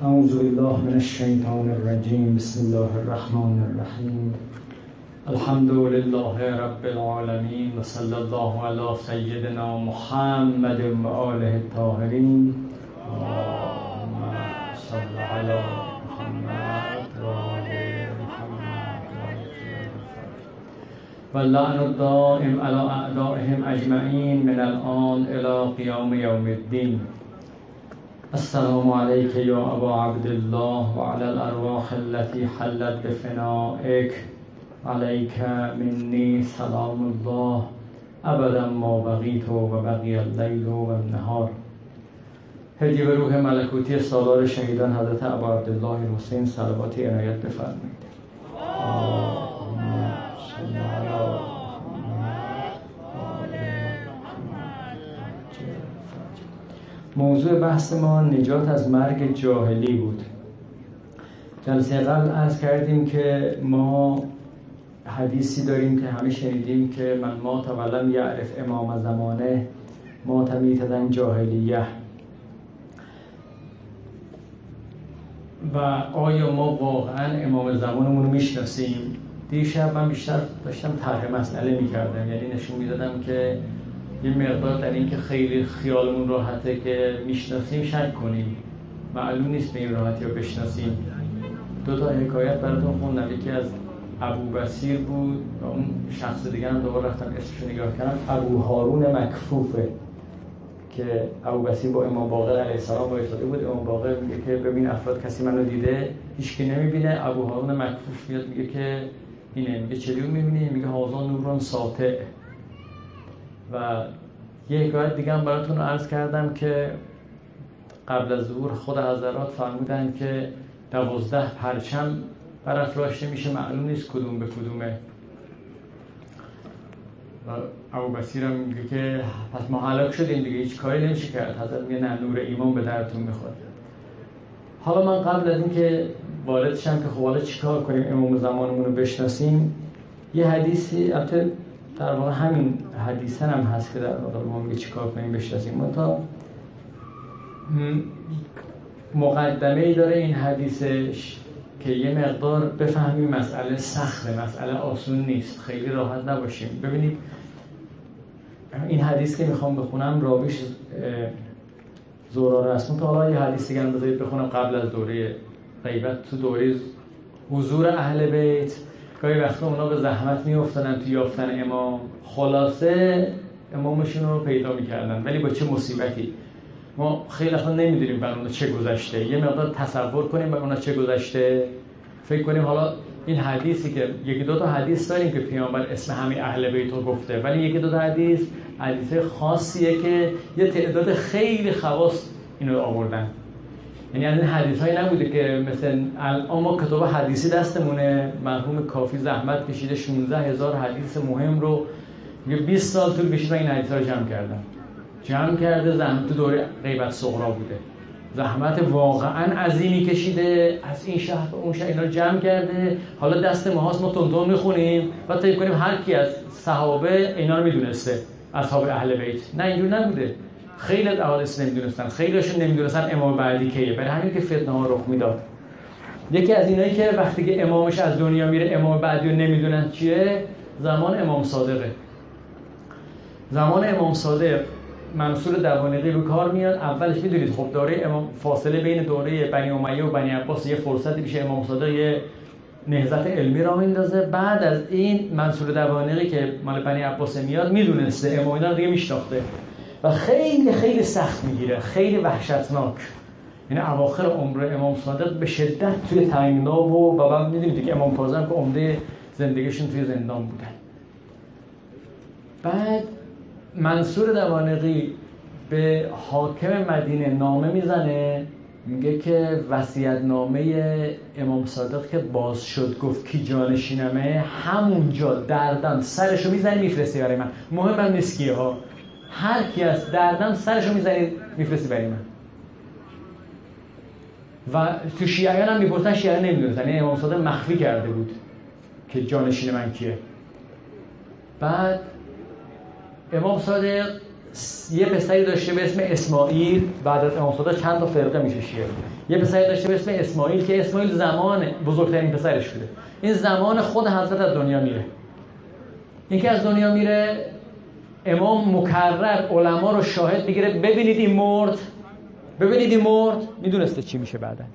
اعوذ بالله من الشیطان الرجیم. بسم الله الرحمن الرحیم. الحمد لله رب العالمین و صلی الله علی سیدنا محمد و آله الطاهرین. اللهم صل علی محمد و آل محمد و اللعن الدائم علی اعدائهم اجمعین من الان الی قیام یوم الدین. السلام علیک یا ابا عبدالله و علی الارواح التي حلت بفنائک. علیک منی سلام الله ابدا ما بقیت و بقی اللیل و النهار. هدیه به روح ملکوتی سالار شهیدان حضرت ابا عبدالله حسین صلواتی عنایت بفرمایید. اللهم صل علی موضوع بحث ما نجات از مرگ جاهلی بود. جلسه قبل عرض کردیم که ما حدیثی داریم که همه شنیدیم که من مات ولم یعرف امام زمانه مات میتة جاهلیه. و آیا ما واقعا امام زمانمون رو میشناسیم؟ دیشب من بیشتر داشتم طرح مسئله میکردم، یعنی نشون میدادم که یه مقدار در این که خیلی خیالمون راحته که میشناسیم شک کنیم. معلوم نیست به این راحتی رو بشناسیم. دو تا حکایت براتون خوندم. یکی از ابو بصیر بود و اون شخص دیگه هم دوباره رفتم اسمشو نگاه کردم، ابو هارون مکفوفه، که ابو بصیر با امام باقر علیه السلام وایساده بود. امام باقر میگه که ببین افراد کسی منو دیده؟ هیچکی نمیبینه. ابو هارون مکفوف میاد میگه که اینه، میگه چلیو میبینی؟ میگه هازا نوران ساطع. و یه حکایت دیگه هم براتون عرض کردم که قبل از ظهور خود حضرات فرمودن که 12 پرچم برافراشته میشه، معلوم نیست کدوم به کدومه. و ابو بصیر هم میگه که پس ما هلاک شدیم دیگه، هیچ کاری نمیشه کرد. حضرت میگه نه، نور ایمان به درتون میخوره. حالا من قبل از اینکه وارد شم که خب حالا چیکار کنیم امام زمانمون رو بشناسیم، یه حدیثی البته در واقع همین حدیثن هم هست که در واقع ما میگه چیکار کنیم بشناسیم. منتها مقدمه‌ای داره این حدیثش که یه مقدار بفهمیم مسئله سخته، مسئله آسون نیست، خیلی راحت نباشیم. ببینید این حدیث که میخوام بخونم راویش زراره است. که حالا یه حدیث دیگه بذارید بخونم قبل از دوره غیبت. تو دوره حضور اهل بیت گاهی وقتا اونا به زحمت میافتادن تو یافتن امام، خلاصه امامشون رو پیدا میکردن، ولی با چه مصیبتی. ما خیلی اصلا نمیدونیم بر اونا چه گذشته. یه مقدار تصور کنیم بر اونا چه گذشته، فکر کنیم حالا این حدیثی که یکی دو تا حدیث داریم که پیامبر اسم همین اهل بیت رو گفته، ولی یکی دو تا حدیث خاصیه که یه تعداد خیلی خواص اینو آوردن. یعنی از این حدیث‌هایی نبوده که مثلا الان ما کتاب حدیثی دستمونه، مرحوم کافی زحمت کشیده 16000 حدیث مهم رو، میگه 20 سال طول کشید و این حدیث‌ها رو جمع کرده. زحمت تو دوره غیبت صغرا بوده، زحمت واقعا عظیمی کشیده، از این شهر به اون شهر اینا رو جمع کرده. حالا دست ماهاست ما تون میخونیم و فکر کنیم هر کی از صحابه اینا رو میدونسته، اصحاب اهل بیت. نه، اینجور نبوده. خیلی از احادیث نمیدونستن، خیلیشون نمیدونستن امام بعدی کیه، برای همین که فتنه ها رخ میداد. یکی از اینایی که وقتی که امامش از دنیا میره امام بعدی رو نمیدونن چیه، زمان امام صادقه. زمان امام صادق منصور دوانقی رو کار میاد. اولش میدونید خب دوره امام، فاصله بین دوره بنی امیه و بنی عباس یه فرصتی میشه، امام صادق یه نهضت علمی را میندازه. بعد از این منصور دوانقی که مال بنی عباس میاد میدونسته امام اینا دیگه میشناخته و خیلی خیلی سخت میگیره، خیلی وحشتناک. یعنی اواخر عمر امام صادق به شدت توی تنگنا و بعد میدونید دیگه امام کاظم که عمده زندگیشون توی زندان بودن. بعد منصور دوانقی به حاکم مدینه نامه میزنه، میگه که وصیت‌نامه امام صادق که باز شد گفت کی جانشینمه، همونجا دردم سرشو میزنی میفرستی برای من. مهمم نیست کیه ها، هر کی از دردم سرشو میزنی میفرستی برای من. و تو شیعیان هم میپرسن، شیعیان نمیدونستن، یعنی امام صادق مخفی کرده بود که جانشین من کیه. بعد امام صادق یه پسری داشته به اسم اسماعیل. بعد از امام صادق چند تا فرقه میشه شیعه. یه پسری داشته به اسم اسماعیل که اسماعیل زمان بزرگترین پسرش بوده. این زمان خود حضرت از دنیا میره. این که از دنیا میره امام مکرر علما رو شاهد میگیره، ببینید این مرد، میدونسته چی میشه بعدن.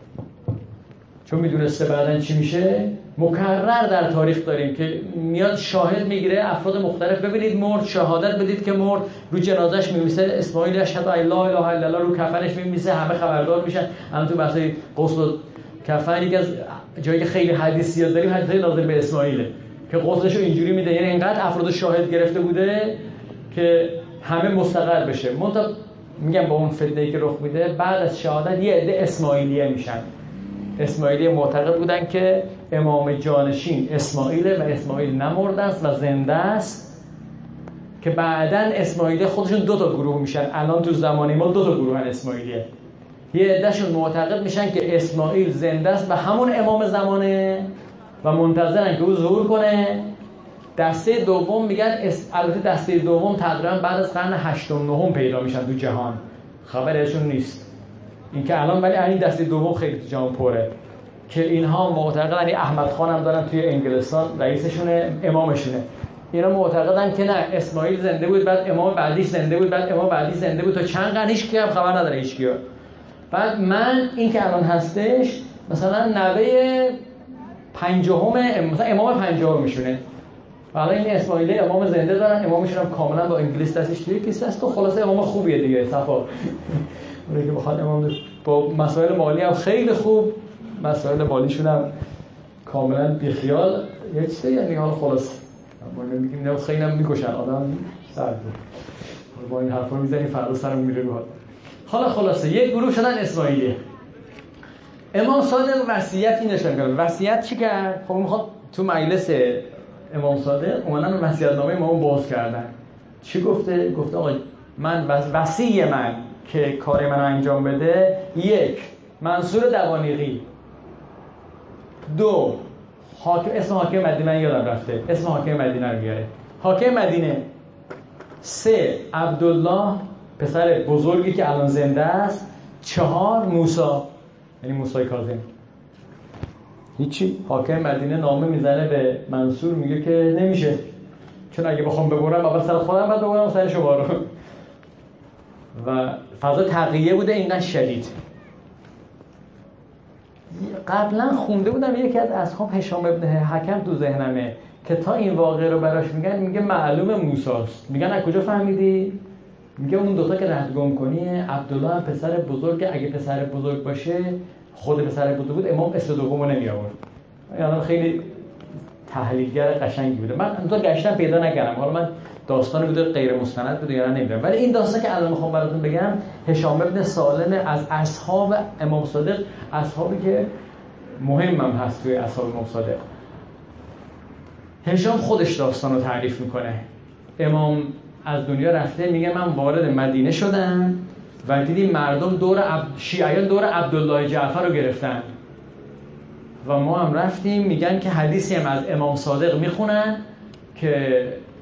چون میدونسته بعدن چی میشه، مکرر در تاریخ داریم که میاد شاهد میگیره افراد مختلف، ببینید مرد، شهادت بدید که مرد. رو جنازش میمیسه اسماعیل اشهد ان لا اله الا الله، رو کفنش میمیسه، همه خبردار میشن. الان تو بحث غسل و کفن یکی از جایی که خیلی حدیث زیاد داریم حدیث ناظر به اسماعیله که غسلشو اینجوری میده، یعنی اینقدر افراد شاهد گرفته بوده که همه مستقر بشه. میگم با اون فتنه‌ای که رخ میده بعد از شهادت یه عده اسماعیلیه میشن. اسماعیلی معتقد بودن که امام جانشین اسماعیله و اسماعیل نمرده است و زنده است، که بعداً اسماعیلی خودشون دو تا گروه میشن. الان تو زمان ما دو تا گروه هن اسماعیلیه. یه عدهشون معتقد میشن که اسماعیل زنده است و همون امام زمانه و منتظرن که او ظهور کنه. دسته دوم میگن البته دسته دوم تقریبا بعد از قرن 8 و 9 پیدا میشن تو جهان، خبرشون نیست این که الان، ولی این دسته دوم خیلی تو جهان پره که اینها معتقدن. یعنی احمد خان هم دارن توی انگلستان، رئیسشونه، امامشونه. اینا معتقدن که نه، اسماعیل زنده بود، بعد امام بعدیش زنده بود، بعد امام بعدیش زنده بود، تا چند قرن هیچ کی هم خبر نداره هیچ کیو. بعد من این که الان هستش مثلا نوه پنجم، مثلا امام پنجم میشونه. حالا این اسماعیلی امام زنده دارن، امامشون هم کاملا با انگلیس دستش توی کیسه است و خلاصه امام خوبیه دیگه. صفا اونایی که بخواد امام با مسائل مالی هم خیلی خوب، مسائل مالیشون هم کاملا بیخیال یه چیزی، یعنی حالا خلاص ما نمیگیم نه خیلی هم میکشن آدم سرده با این حرفا میزنی فردا سرمون میره رو حالا خلاصه یک گروه شدن اسماعیلی. امام صادق وصیت این نشون کرد. وصیت چی کرد؟ خب میخواد تو مجلس امام صادق اومدن وصیت‌نامه امام باز کردن. چی گفته؟ گفته آقا من وصی من که کار من انجام بده، 1 منصور دوانیقی، 2 اسم حاکم مدینه، من یادم رفته اسم حاکم مدینه رو بیاره، حاکم مدینه، 3 عبدالله پسر بزرگی که الان زنده است، 4 موسی، یعنی موسی کاظم. هیچی. حاکم مدینه نامه میزنه به منصور، میگه که نمیشه، چون اگه بخوام ببرم اول سر خودم بعد ببرم سر شما رو. و فضا تقیه بوده اینقدر شدید. قبلا خونده بودم یکی از اصحاب هشام ابن حکم تو ذهنمه که تا این واقعه رو براش میگن، میگه معلومه موساست. میگن از کجا فهمیدی؟ میگه اون دوتا که ردگم کنی، عبدالله هم پسر بزرگه، اگه پسر بزرگ باشه خود پسر بزرگ بود امام اسم دومو نمی آورد. یعنی خیلی تحلیلگر قشنگی بوده. من اونطور گشتم پیدا نکردم، حالا من داستان بوده غیر مستند بوده یا نمیدونم، ولی این داستان که الان میخوام براتون بگم هشام ابن سالم از اصحاب امام صادق، اصحابی که مهمم هست توی اصحاب امام صادق. هشام خودش داستان رو تعریف میکنه. امام از دنیا رفته، میگه من وارد مدینه شدم و دیدیم مردم شیعیان دور عبدالله جعفر رو گرفتن و ما هم رفتیم. میگن که حدیثی هم از امام صادق میخونن که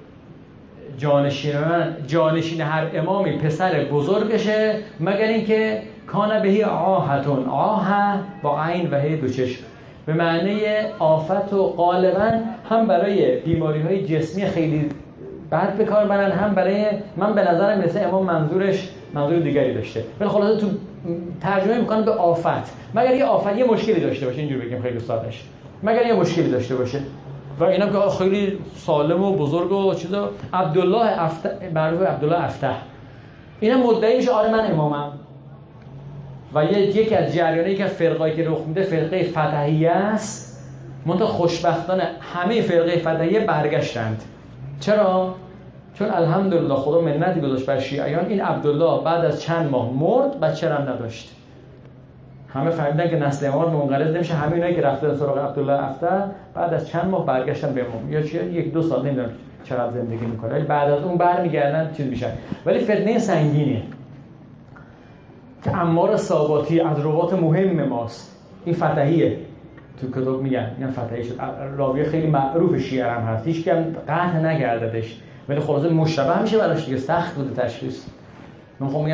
جانشین هر امامی پسر بزرگشه مگر اینکه کان بهی عاهتون، عاه با عین و هی 2 چشم، به معنی آفت و غالبا هم برای بیماری‌های جسمی خیلی بعد به کار برن، هم برای من به نظرم مثل امام منظور دیگری داشته. ولی خلاصه تو ترجمه میکنه به آفت، مگر یه آفت یه مشکلی داشته باشه، اینجوری بگیم خیلی سادهش، مگر یه مشکلی داشته باشه. و اینم که خیلی سالم و بزرگ و چیزا. عبدالله افتح، معروف عبدالله افتح، اینم مدعی میشه آره من امامم. و یکی از جریانایی که فرقایی که رخ میده فرقه فتحیه است. منتها خوشبختانه همه فرقه فتحیه برگشتند. چرا؟ چون الحمدلله خدا منتی گذاشت بر شیعیان. این عبدالله بعد از چند ماه مرد، بچه هم نداشت. همه فهمیدن که نسل امام منقرض نمیشه. همه اونایی که رفتن سراغ عبدالله افتح بعد از چند ماه برگشتن به امام، یا چه 1-2 سال نمیدونم چقدر زندگی میکنه، ولی بعد از اون برمیگردن چیز میشن. ولی فتنه سنگینه که عمار ساباتی از روات مهم ماست. این فتحیه تو کتاب میگن فتحی شد، راوی خیلی معروف شیعه هم هست، هیچ کم قطع نگرددش، ولی خلاصه مشتبه میشه براش دیگه، سخت بوده تشخیص. من میگم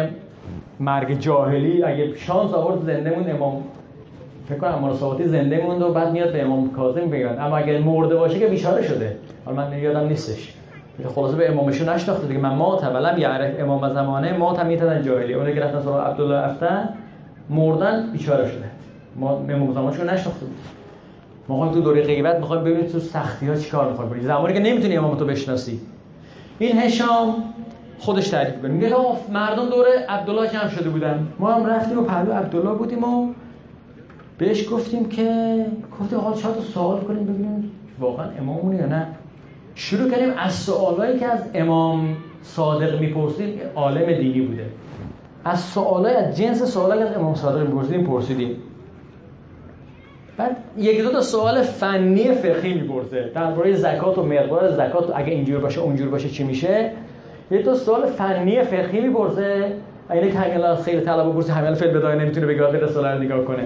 مرگ جاهلی اگه شانس آورد زنده موند، امام فکر کنم امام صادقی زنده موند و بعد میاد به امام کاظم بگن، اما اگه مرده باشه که بیچاره شده. حالا من یادم نیستش، خلاصه به امامشو نشناخته دیگه. من ما ولم یعرف امام زمانه ما تمیتن جاهلی، اون که رفتن سراغ عبدالله افتن مردن بیچاره شده. ما امام زمانشو نشناخته بود. ما خواهیم تو دوره غیبت میخوایم ببینیم تو سختی‌ها چیکار می‌خوای کنی، زمانی که نمیتونی امامتو بشناسی. این هشام خودش تعریف می‌کنه، میگه مردم دور عبدالله جمع شده بودن، ما هم رفتیم و پهلو عبدالله بودیم و بهش گفتیم حال شاید سوال کنیم ببینیم واقعا امامونه یا نه. شروع کردیم از سوالایی که از امام صادق میپرسیدیم، عالم دینی بوده، از سوالای از جنس سوالایی از امام صادق پرسیدیم. بعد یک دو تا سوال فنی فقهی میپرسه درباره زکات و مقدار زکات، اگه اینجور باشه اونجور باشه چی میشه. یک دو سوال فنی فقهی میپرسه، اینه که همین خیلی طلبه بپرسه همین فعل بدای نمیتونه بگه آخر رساله رو نگاه کنه.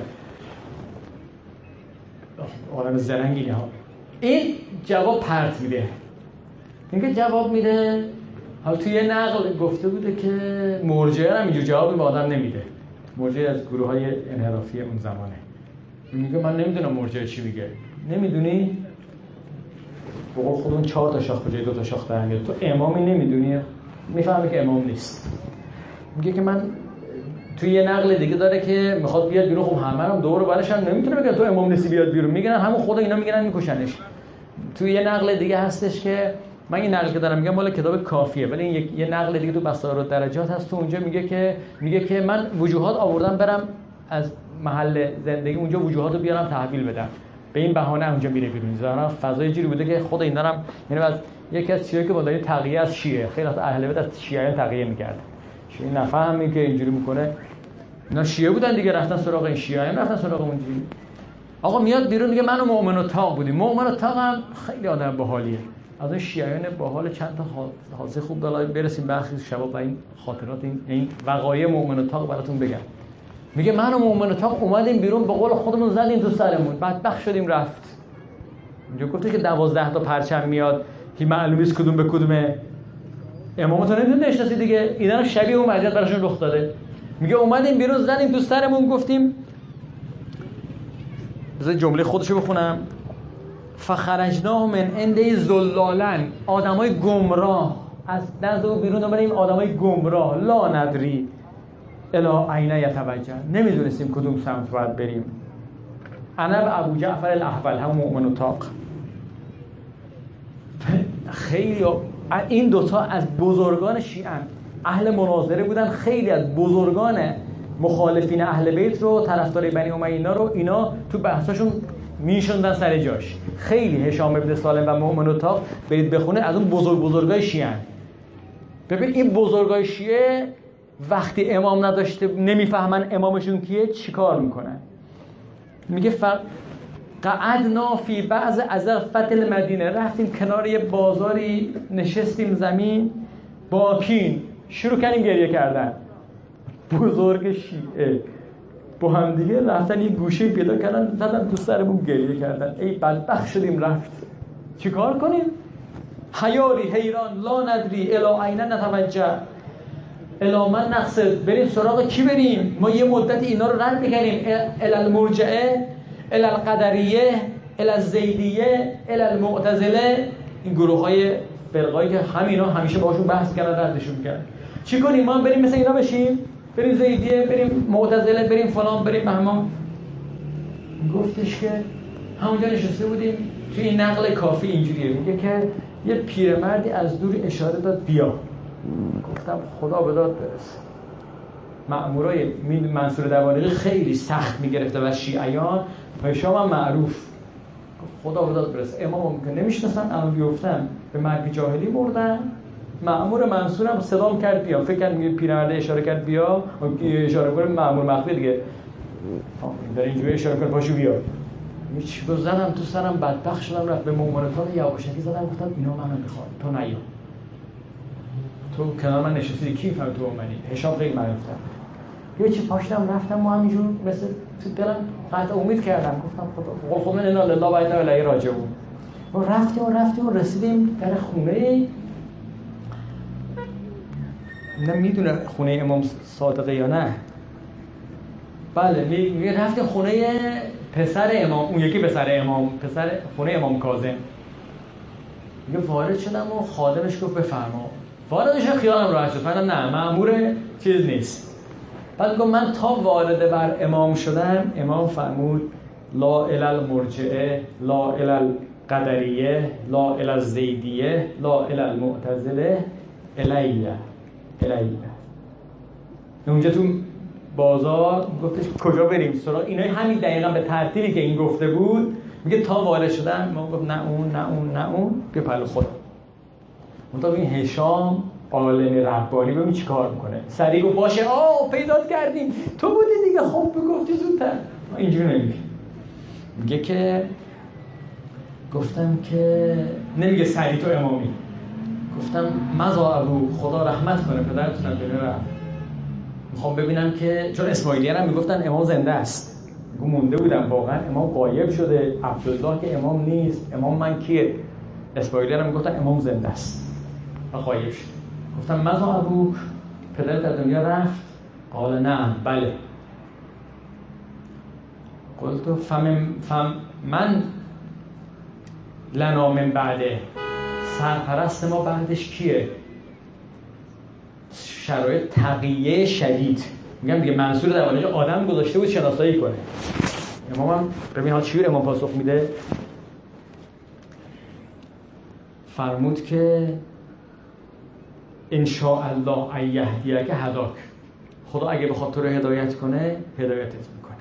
عالم زرنگی ها. این جواب پرت میده. اینکه جواب میده، حالا توی یه نقل گفته بوده که مرجعه هم اینجور جوابی به آدم نمیده. مرجعه از گروه‌های انحرافی اون زمانه. میگه من نمیدونم مرجعه چی میگه. نمیدونی؟ بقول خودمون 4 تا شاخ بجای 2 تا شاخ در میاد. تو امامی نمیدونی؟ میفهمه که امام نیست. میگه که من توی یه نقل دیگه داره که میخواد بیاد بیرون، خب همه هم دور و برش هم نمیتونه بگه تو امام نیستی بیاد بیرون، میگن همون خدا اینا میگن میکشنش. توی یه نقل دیگه هستش که من این نقل که دارم میگم مال کتاب کافیه، ولی این یه نقل دیگه تو بصائر الدرجات هست، تو اونجا میگه که من وجوهات آوردم برم از محل زندگی اونجا وجوهاتو بیارم تحویل بدم، به این بهانه اونجا میره بیرون. ظاهرا فضای جوری بوده که خود اینا هم، یعنی از یکی از چیزایی که با دای تقیه از شیعه، خیلی از اهل بیت از شیعیان تقیه می‌کرد. شیعه نفهمی که اینجوری میکنه، اینا شیعه بودن دیگه، رفتن سراغ این شیعیان، رفتن سراغ اونجوری. آقا میاد بیرون میگه منو مؤمن و تاق بودیم. مؤمن و تاق هم خیلی آدم باحالیه، از اون شیعیان باحال. چند تا حادثه خوب بالا برسیم برخی شباب و این خاطرات این وقایع مؤمن و تاق براتون بگم. میگه من و مؤمن و تاق اومدیم بیرون، به قول خودمون زدیم تو سرمون، بدبخت شدیم رفت. اینجا گفته که 12 تا پرچم میاد که معلوم نیست کدوم به کدومه. امامتون نمیدونه نشناسی دیگه، اینا رو شبیه اون وضعیت براشون رخ داده. میگه اومدیم بیرون زدیم تو سرمون، گفتیم بذار جمله خودشو بخونم. فخرجنا من عنده ذلالن، آدمای گمراه از نزد او بیرون اومدیم، آدمای گمراه، لا ندری الی عین یتوجه، نمیدونستیم کدوم سمت باید بریم. انا ابو جعفر الاحول، هم مؤمن و تاق. خیلی این دوتا از بزرگان شیعه اهل مناظره بودن، خیلی از بزرگان مخالفین اهل بیت رو، طرفدار بنی امیه اینا رو، اینا تو بحثاشون میشوندن سر جاش. خیلی هشام ابن سالم و مؤمن و تاق برید بخونه، از اون بزرگای شیعه. ببین این بزرگای شیعه وقتی امام نداشته نمیفهمن امامشون کیه چیکار میکنن. میگه قعدنا فی بعض ازرفت المدینه، رفتیم کنار یه بازاری نشستیم زمین، باکین شروع کردیم گریه کردن. بزرگ شیعه با هم دیگه رفتن یه گوشه پیدا کردن زدن تو سرمون گریه کردن. ای بدبخت شدیم رفت، چیکار کنیم؟ حیاری حیران، لا ندری الی عین نتوجه الی من نقصد، بریم سراغ کی بریم؟ ما یه مدت اینا رو رد می‌کردیم، الی المرجعه الی القدریه الی الزیدیه الی المعتزله، این گروه‌های فرقایی که همینا همیشه باهاشون بحث کردن ردشون کردن. چی کنیم؟ ما بریم مثل اینا بشیم؟ بریم زیدیه، بریم معتزله، بریم فلان، بریم مهمان. گفتش که همونجا نشسته بودیم، توی این نقل کافی اینجوریه، میگه که یه پیرمردی از دور اشاره داد بیا. گفتم خدا به داد برسه. مأمورای منصور دوالقی خیلی سخت میگرفته و شیعیان، هشام هم معروف. خدا به داد برسه. امام که نمیشناسن، الان بیفتن به مرگ جاهلی مردن. مأمور منصور هم صدام کرد بیا، فکر کنم میگه پیرمرد اشاره کرد بیا، اشاره کنه مأمور مخفی دیگه داره اینجوری اشاره کنه پاشو بیا. هیچ رو زدم تو سرم، بدبخت شدم، رفت به مامورتان یواشکی زدم، گفتم اینا منو میخواد، تو نیا، تو کنار من نشستی، کی فهم تو منی؟ هشام خیلی معروفه. یه چی پاشتم رفتم، ما همینجور مثل تو دلم قطع امید کردم، گفتم خدا من انا لله و انا الیه راجعون. ما رفتیم و رسیدیم در خونه نه میدونه خونه امام صادقه یا نه. بله میگه رفتیم خونه پسر امام، اون یکی پسر امام، پسر خونه امام کاظم. میگه وارد شدم و خادمش گفت بفرما. وارد شدم خیالم راحت شد، فهمیدم نه مأمور چیز نیست. بعد گفت من تا وارد بر امام شدم، امام فرمود لا الی المرجئه، لا الی القدریه، لا الی الزیدیه، لا الی المعتزله، الیه. اونجا تو بازار گفتش کجا بریم سراغ اینا، همین دقیقاً به ترتیبی که این گفته بود. میگه تا وارد شدن ما گفت نه اون بیا پلو خودم. منتها این هشام عالم ربانی ببین چی کار میکنه، سریع گفت باشه پیدات کردیم تو بودی دیگه، خب بگفتی زودتر. اینجوری نمیگه، میگه که گفتم که نمیگه سریع تو امامی، گفتم مزا ابو خدا رحمت کنه پدرتون از دنیا رفت، میخوام ببینم که چون اسماعیلی‌ها هم میگفتن امام زنده است، مونده بودم واقعا امام غایب شده، عبدالله که امام نیست، امام من کیه؟ اسماعیلی‌ها هم میگفتن امام زنده است و غایب شد. گفتم مزا ابوک پدرت در دنیا رفت؟ قال نه بله. قلت من لنا من بعده، سرپرست ما بعدش کیه؟ شرایط تقیه شدید. میگم دیگه منصور در واقع آدم گذاشته بود شناسایی کنه. امام هم ببین حال چی امام پاسخ میده، فرمود که ان شاء الله ان یهدیک هداک، خدا اگه بخواد تو رو هدایت کنه هدایتت میکنه.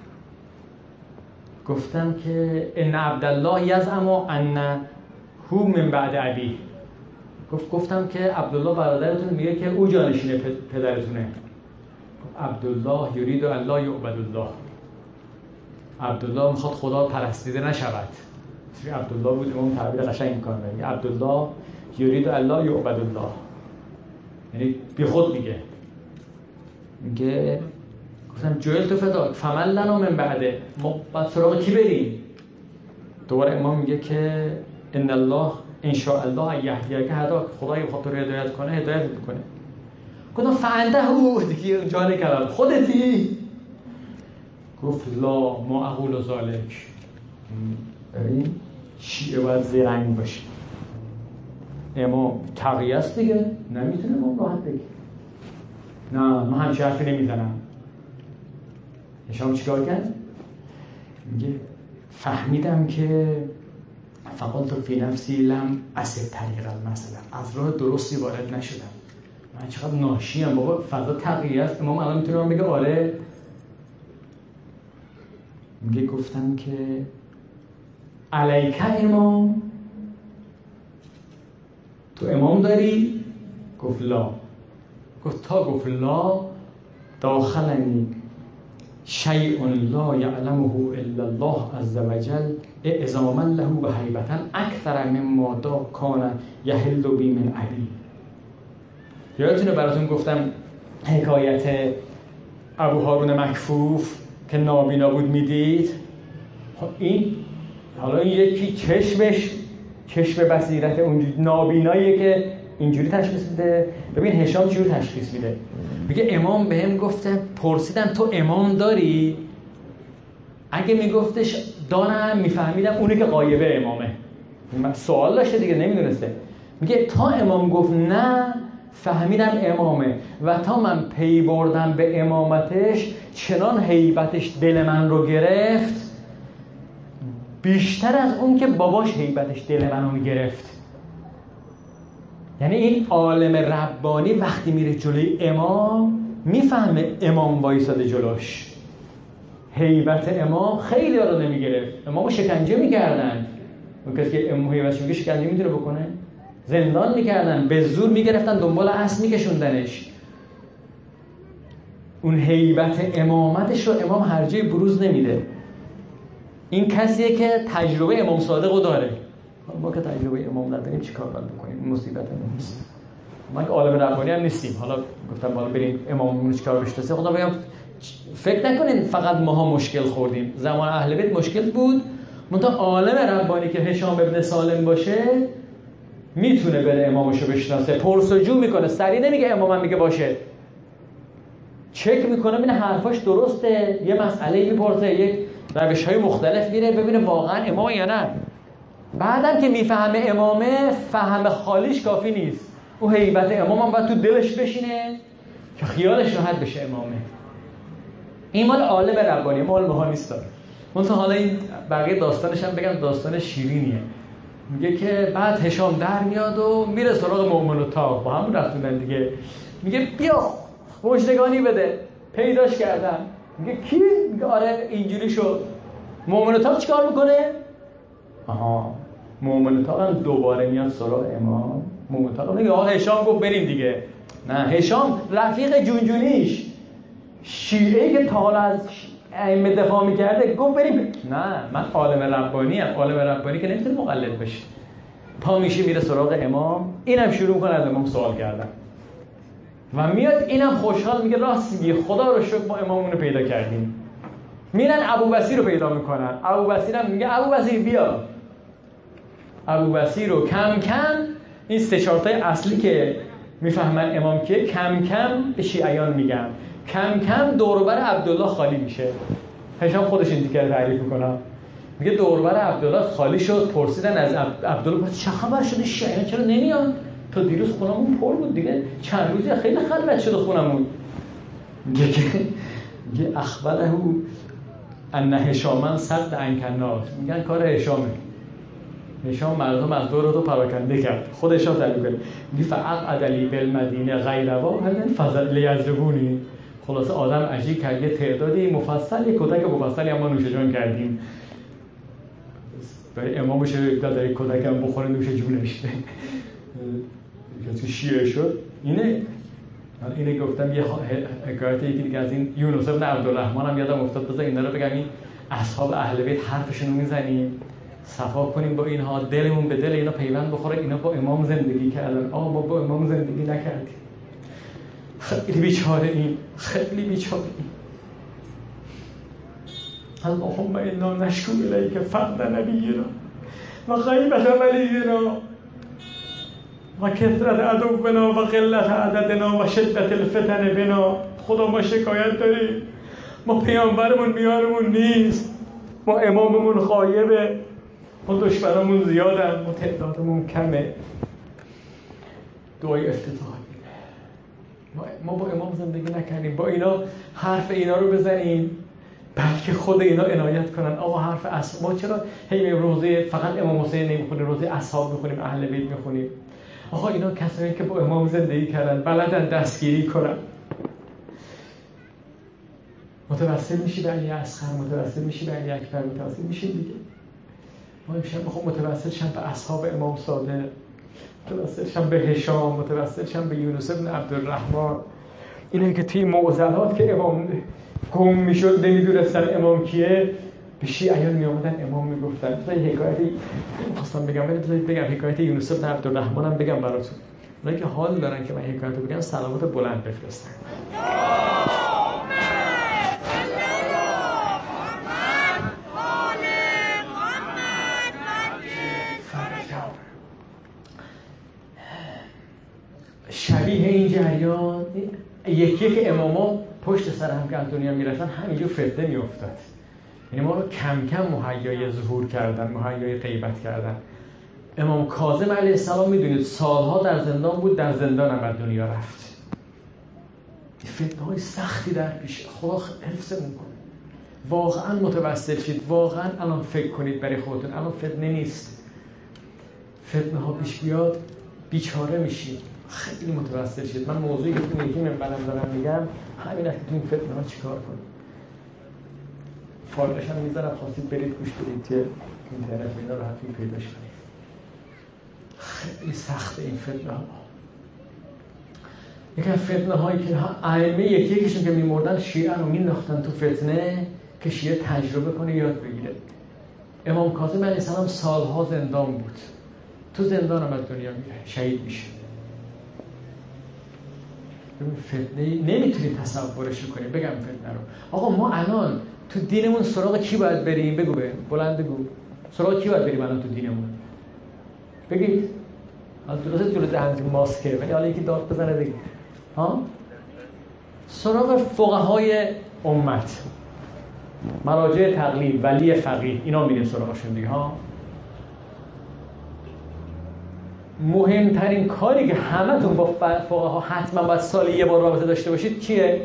گفتم که ان عبدالله یزعم ان هو من بعد ابی، گفتم که عبدالله برادرتون میگه که او جانشین پدرتونه. عبدالله یرید الله یعبد الله، عبدالله میخواد خدا پرستیده نشود. عبدالله بود امام تعبیر قشنگ میکنه، میگه عبدالله یرید الله یعبد الله، یعنی بی خود میگه گفتم جویل تو فداک فمن لنا من بعده، ما بعد سراغ کی بریم؟ دوباره امام میگه که ان الله ان شاء الله یهدیک هداک، خدای بخواد تو رو هدایت کنه هدایت میکنه. گفتم فانته او دیگه جان کلام خودتی؟ گفت لا ما اقول ذالک. این شیعه باید زرنگ باشه، امام تقیه است دیگه، نمیتونه امام راحت بگه نه من همچه حرفی نمیزنم. هشام چیکار کرد؟ میگه فهمیدم که فقط تو فی نفسی لم اسد طریق المسئله، از راه درستی وارد نشدم، من چقدر ناشیم بابا، فضا تقیه است. امام الان میتونه من بگه آره. میگه گفتم که علیکه امام، تو امام داری؟ گفت لا. گفت لا داخلنی شیء لا یعلمه الا الله عز وجل اعظاما له و هیبتا اکثر مما کان یحل بی من ابی. یادتونه براتون گفتم حکایت ابو هارون مکفوف که نابینا بود میدید؟ این حالا این یکی چشم بصیرت اونجوری نابیناییه که اینجوری تشخیص میده. ببین هشام چجوری تشخیص میده، میگه امام بهم گفته، پرسیدم تو امام داری؟ اگه میگفتش دارم میفهمیدم اونی که غایبه امامه، سوال داشته دیگه نمیدونسته. میگه تا امام گفت نه فهمیدم امامه و تا من پی بردم به امامتش چنان هیبتش دل من رو گرفت بیشتر از اون که باباش هیبتش دل منو میگرفت. یعنی این عالم ربانی وقتی میره جلوی امام میفهمه امام وایساده جلوش، هیبت امام خیلی رو نمیگرفت. امامو شکنجه میکردن، اون کسی که امام هیبتش میگه شکنجه میتونه بکنه، زندان میکردن، به زور میگرفتن دنبال اسب میکشوندنش. اون هیبت امامتش رو امام هر جای بروز نمیده. این کسیه که تجربه امام صادقو داره. ما که تجربه امام نداریم چیکار باید بکنیم؟ مصیبت نیست. ما که عالم ربانی هم نیستیم. حالا گفتم بالا بریم اماممون چیکار بشناسه. خدا بگم فکر نکنین فقط ماها مشکل خوردیم. زمان اهل بیت مشکل بود. منتها عالم ربانی که هشام ابن سالم باشه میتونه بره امامشو بشناسه، پرسجو میکنه، سریع نمیگه امامم میگه باشه، چک میکنه ببینه حرفاش درسته، یه مسئله میپرسه، یک روش‌های مختلف میره ببینه واقعا امام یا نه. بعدم که میفهمه امامه، فهم خالیش کافی نیست، اون هیبت امام هم باید تو دلش بشینه که خیالش راحت بشه امامه. این مال عالم ربانی، مال ماها نیست. منتها حالا این بقیه داستانش هم بگم داستان شیرینیه. میگه که بعد هشام در میاد و میره سراغ مؤمن و تاق، با هم رفتونن دیگه. میگه بیا مژدگانی بده، پیداش کردم. میگه کی؟ میگه آره اینجوری شد. مؤمن و تاق چیکار میکنه؟ مؤمن و تاق هم دوباره میاد سراغ امام. مؤمن و تاق میگه آقا هشام گفت بریم دیگه. نه، هشام رفیق جونجونیش، شیعه‌ای که تا حالا از ائمه دفاع میکرده، گفت بریم. نه، من عالم ربانی ام. عالم ربانی که نمیتونه مقلد بشه. پا میشه میره سراغ امام، اینم شروع کنه از امام سوال کردن و میاد اینم خوشحال میگه راست میگی، خدا رو شکر ما اماممون رو پیدا کردیم. میرن ابوبصیر رو پیدا میکنن. ابوبصیر هم میگه ابوبصیر بیا. ابوبصیر رو کم کم این 3-4 تای اصلی که میفهمن امام که کم کم به شیعیان میگن، کم کم دور و بر عبدالله خالی میشه. هشام خودش این دیگه تعریف میکنه، میگه دور و بر عبدالله خالی شد. پرسیدن از عبدالله چه خبر شده، شیعیان چرا نمیان؟ تا دیروز خونمون پر بود دیگه، چند روزی خیلی خلوت شده خونمون. میگه اخبره ان هشامن صد انکنات. میگن کار هشامه، هشام مردم از دور رو پراکنده کرد. خود هشام تعریف کرد، میگه فعقد علی بالمدینه غیر واحد فضل لیذبونی. خلاصه آدم عجیب کرد، یه تعدادی مفصل، یک کتک مفصلی اما نوش جان کردیم. برای امامش داد یک کتک هم بخوره نوش جونش. تو شیعه شد. اینه گفتم یه حکایت یکی دیگه از این یونس بن عبدالرحمن هم یادم افتاد، بذار اینا رو بگم. این اصحاب اهل بیت حرفشون رو میزنیم، صفا کنیم با اینها، دلمون به دل اینا پیوند بخوره. اینا با امام زندگی کردن، ما با امام زندگی نکردیم. خیلی بیچاره این، خیلی بیچاره این. اللهم انا نشکو الیک فقد نبینا و غیبت ولینا و کثرت عدونا و قلت عددنا و شدت الفتن بنا. خدا ما شکایت داریم، ما پیامبرمون میارمون نیست، ما اماممون غایبه، ما دشمنمون زیادن، ما تعدادمون کمه. دعای افتتاح ما با امام زندگی نکردیم، با اینا حرف اینا رو بزنیم بلکه خود اینا عنایت کنن. آقا حرف ما چرا هی روزه فقط امام حسین نمیخونیم، روزه اصحاب میخونیم، اهل بیت میخونیم؟ آقا اینا کسایی که با امام زندگی کردن، بلدن دستگیری کنن. متوسل میشی به علی اصغر، متوسل میشی به علی اکبر، متوسل میشی دیگه. ما امشب میخوام متوسل شم به اصحاب امام صادق، متوسل شم به هشام، متوسل شم به یونس بن عبدالرحمن. اینه که توی معضلات که امام گم میشد، نمیدونستن امام کیه، به شیعیان میامدن امام میگفتن. مثلا حکایتی خواستم بگم، بگم حکایت یونس بن عبدالرحمن هم بگم براتون. اونایی که حال دارن که من حکایتو بگم صلوات بلند بفرستن. شبیه این جریان یکی که اماما پشت سر هم که از دنیا میرفتن همینجور فتنه میافتاد. یعنی ما رو کم کم مهیای ظهور کردن، مهیای غیبت کردن. امام کاظم علیه السلام میدونید سالها در زندان بود، در زندان هم از دنیا رفت. فتنه های سختی در پیش، خدا حفظمون کنه. واقعا متوسل شید، واقعا الان فکر کنید برای خودتون، الان فتنه نیست. فتنه ها پیش بیاد بیچاره میشید. خیلی متوسل شید. من موضوعی که تو یکی منبرم دارم میگم همین است که تو این فتنه ها چیکار کنید. فایلش هم میذارم، خواستید برید گوش بدید که اینترنت اینا راحتی پیداش کنید. خیلی سخته این فتنه ها. یکی از فتنه هایی که ائمه یکیشون که میمردن شیعه رو مینداختن تو فتنه که شیعه تجربه کنه، یاد بگیره. امام کاظم علیه السلام سالها زندان بود، تو زندان هم از دنیا میره، شهید میشه. فتنه نمیتونی تصورش کنی. بگم فتنه رو آقا ما الان تو دینمون سراغ کی باید بریم؟ بگو، به بلند بگو، سراغ کی باید بریم الان تو دینمون؟ بگید. حالا درسته جلو دهنت ماسکه ولی حالا یکی داد بزنه دیگه ها. سراغ فقهای امت، مراجع تقلید، ولی فقیه، اینا میریم سراغشون دیگه ها. مهمترین کاری که همتون با فقها حتما باید سالی یه بار رابطه داشته باشید چیه؟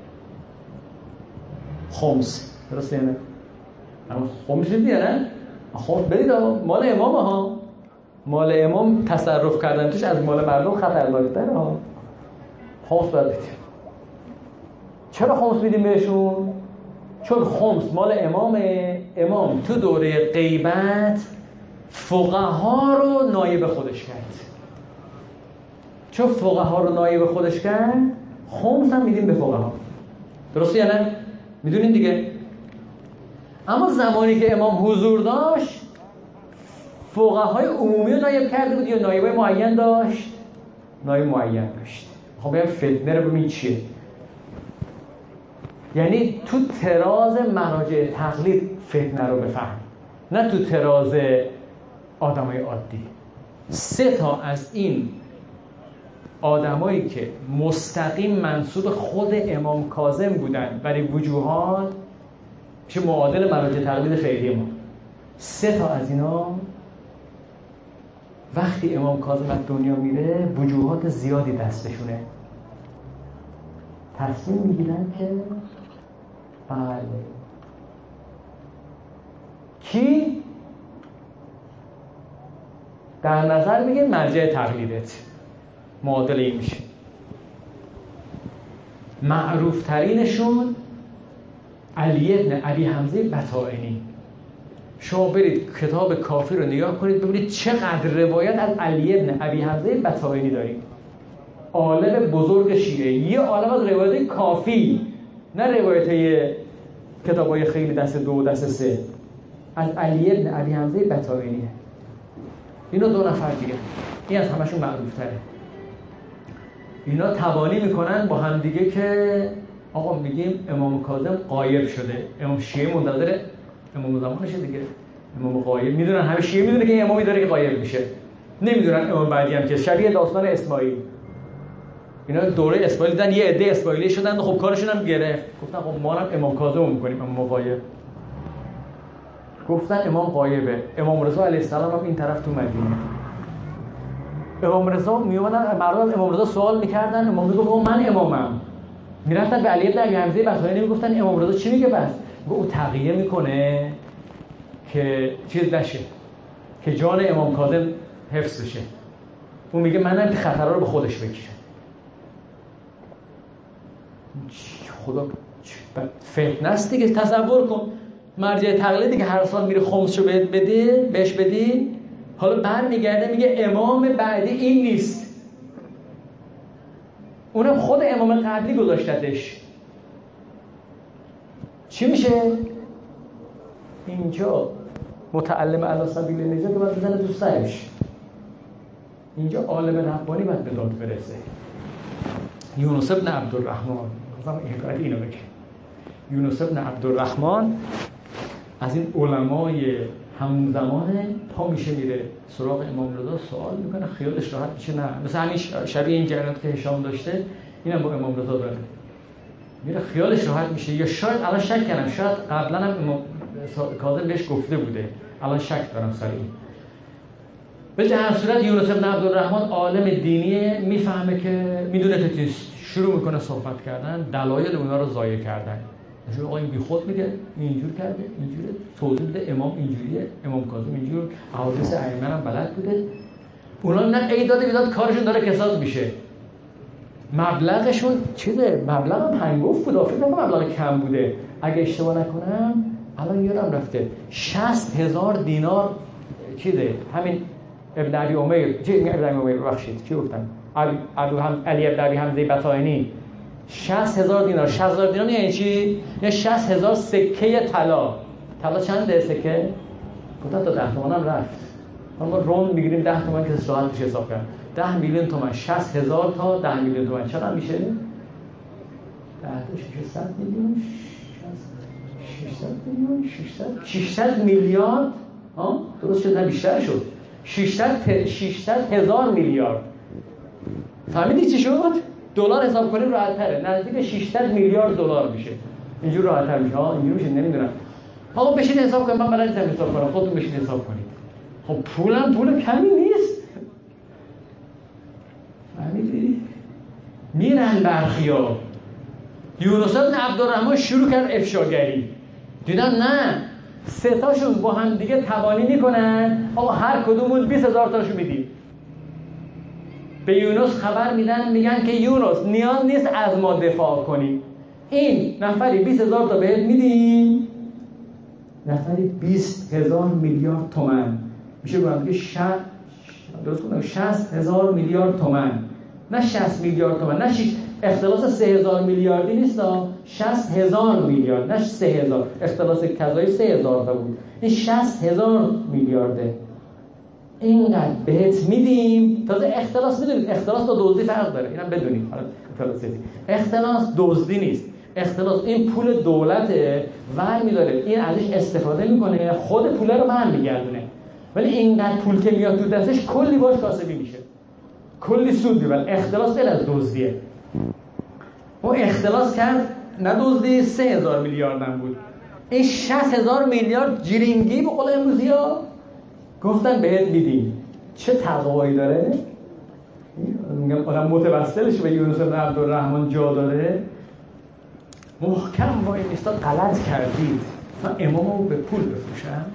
خمس. درسته نه؟ اما خمس دیگه نه؟ خمس برید مال امام ها. مال امام تصرف کردن توش از مال مردم خطرناک‌تره ها. خمس باید بدید. چرا خمس میدیم بهشون؟ چون خمس مال امامه. امام تو دوره غیبت فقها رو نایب خودش کرد. چون فقها رو نایب خودش کرد خمس هم میدیم به فقها. درسته یا نه؟ میدونین دیگه. اما زمانی که امام حضور داشت فقهای عمومی رو نایب کرده بود یا نایبای معین داشت؟ نایب معین داشت. خب بگم فتنه رو ببین چیه. یعنی تو تراز مراجع تقلید فتنه رو بفهم، نه تو تراز آدمای عادی. 3 تا از این آدمایی که مستقیم منسوب خود امام کاظم بودن ولی وجوهات چه معادل مراجع تقلید فعلی ما، 3 تا از اینا وقتی امام کاظم از دنیا میره وجوهات زیادی دستشونه، تصمیم میگیرن که بله کی در نظر میگه مرجع تقلیدت معادل این میشه. معروف ترینشون علی ابن ابی حمزه بطائنی. شما برید کتاب کافی رو نگاه کنید ببینید چقدر روایت از علی ابن ابی حمزه بطائنی داریم. عالم بزرگ شیعه، یه عالم از روایت کافی، نه روایت کتابای خیلی دست 2 و دست 3. از علی ابن ابی حمزه بطائنیه. اینا 2 نفر دیگه، این از همشون معروف تره. اینا تبانی میکنن با هم دیگه که آقا میگیم امام کاظم غایب شده. امام شیعه منتظر امام زمانشه دیگه. امام غایب میدونن، همه شیعه میدونه که این امامی داره که غایب میشه. نمیدونن امام بعدی هم که شبیه داستان اسماعیل. اینا دوره اسماعیل دیدن یه عده اسماعیلی شدن، خب کارشون هم گرفت. گفتن خب ما هم امام کاظم میکنیم، امام غایب. گفتن امام غایبه. امام رضا علیه السلام هم این طرف تو مدینه. امام رضا میومدن، مردم از امام رضا سوال میکردن، امام رضا گفت من امامم. میرفتن به علی ابن ابی حمزه بطائنی میگفتن امام رضا چی میگه بس؟ گفت او تقیه میکنه که چیز نشه، که جان امام کاظم حفظ بشه. اون میگه منم که خطرها رو به خودش بکشه. خدا فتنه است دیگه. تصور کن مرجع تقلیدی که هر سال میره خمسشو بهش بدی، حالا برمیگرده میگه امام بعدی این نیست. اونم خود امام قبلی گذاشتتش. چی میشه؟ اینجا متعلم علی سبیل النجات باید بزنه تو سرش. اینجا عالم ربانی باید به داد برسه. یونس ابن عبدالرحمن، مثلا اینو بگه. یونس ابن عبدالرحمن از این علمای همون زمانه، پا میشه میره سراغ امام رضا سوال میکنه، خیالش راحت میشه. نه مثلا همین شبیه این جریانات که هشام داشته اینم با امام رضا داره، میره خیالش راحت میشه. یا شاید الان شک کنم، شاید قبلا هم امام کاظم بهش گفته بوده، الان شک دارم سر این. به هر صورت یونس ابن عبدالرحمن عالم دینیه، میفهمه که میدونه که چیست، شروع میکنه صحبت کردن، دلایل اونا رو ضایع کردن. نشون آقا این بیخود میگه اینجور کرده، اینجوره، توضیح بده امام اینجوریه، امام کاظم اینجور، حوادث ائمه هم بلد بوده. اونا نه ایداد بیداد کارشون داره کساد میشه. مبلغشون چیزه، مبلغ هم هنگفت بود، فکر نکنم مبلغ کم بوده. اگه اشتباه نکنم الان یادم رفته 60,000 دینار چیزه، همین ابن ابی امیر، ابن ابی امیر بخشید چی گفتم، علی ابن ابی حمزه بطائنی 60,000 دینار. 60,000 دینار یعنی چی؟ یعنی 60,000 سکه طلا. طلا چنده سکه؟ گفتن تا 10 تومن هم رفت. ما روم میگیریم 10 تومن که راحت میشه حساب کرد. 10 میلیون تومن، 60,000 تا 10 میلیون تومن چقدر میشه؟ 10 تا 600 میلیون، 600 میلیون، 600 میلیارد. ها درست شد، نه بیشتر شد. 600,000 میلیارد. فهمیدی چی شد؟ دلار حساب کنیم راحت تره، نزدیک 600 میلیارد دلار میشه. اینجور راحت تر میشه. اینجور میشه نمیدونم. آقا بشین حساب کنید، من بلد نیستم حساب کنم، خودتون بشین حساب کنید. خب پولم پول کمی نیست. فهمیدی؟ میرن برخیا. یونس بن عبدالرحمن شروع کرد افشاگری. دیدن نه، سه تاشون با هم دیگه تبانی میکنن، آقا هر کدومون 20,000 تاشو میدیم. به یونس خبر میدن، میگن که یونس نیاز نیست از ما دفاع کنی، این نفری 20,000 تا بهت میدیم، نفری 20,000 میلیارد تومان میشه. برام که 60,000 میلیارد تومان، نه 60 میلیارد تومان، نه اختلاس 3,000 میلیاردی نیست، 60,000 میلیارد، نه 3,000. اختلاس کذایی 3,000 تا بود، این 60,000 میلیارده. اینقدر بهت میدیم. تازه اختلاس میدونید، اختلاس تا دزدی فرق داره، اینم بدونید. اختلاس دزدی نیست، اختلاس این پول دولته ور میداره، این ازش استفاده میکنه، خود پول رو برمیگردونه. ولی اینقدر پول که میاد تو دستش کلی باش کاسبی میشه، کلی سود میبره. اختلاس غیر از دزدیه. اون اختلاس کرد، نه دزدی، 3,000 میلیارد هم بود. این 60,000 میلیارد جرینگی به قول امروزی ها گفتن بهت میدیم. چه تقوایی داره؟ میگم آدم متوسلش به یونس بن عبدالرحمن جا داره. محکم وای ایستاد، غلط کردید، من امامو به پول بفروشم.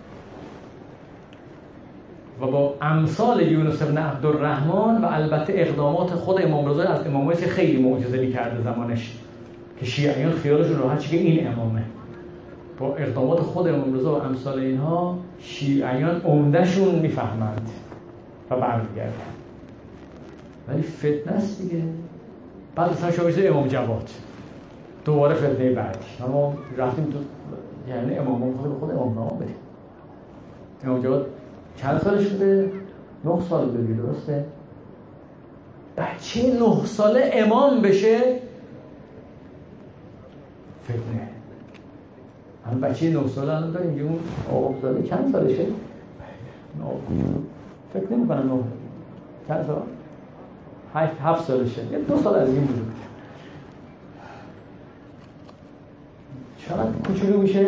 و با امثال یونس بن عبدالرحمن و البته اقدامات خود امام رضا از امامایی که خیلی معجزه‌ای کرده زمانش، که شیعیان خیالشون راحت که این امامه، با اقدامات خود امام رضا و امثال اینها شیعیان عمدهشون میفهمند و برمیگردن. ولی فتنه است دیگه. بعد اصلا شاگرد امام جواد دوباره فتنه بعدی. ما رفتیم تو، یعنی امام خود امام نام بریم. امام جواد چند سالش بوده؟ 9 سال بوده، درسته؟ بچه 9 ساله امام بشه فتنه. هم بچه 9 ساله الان داریم، اون آقا زاده چند سالشه؟ فکر نمی کنم 9 چند سال؟ 7 سالشه، یه 2 سال از این بزرگ. چقدر کوچولو میشه؟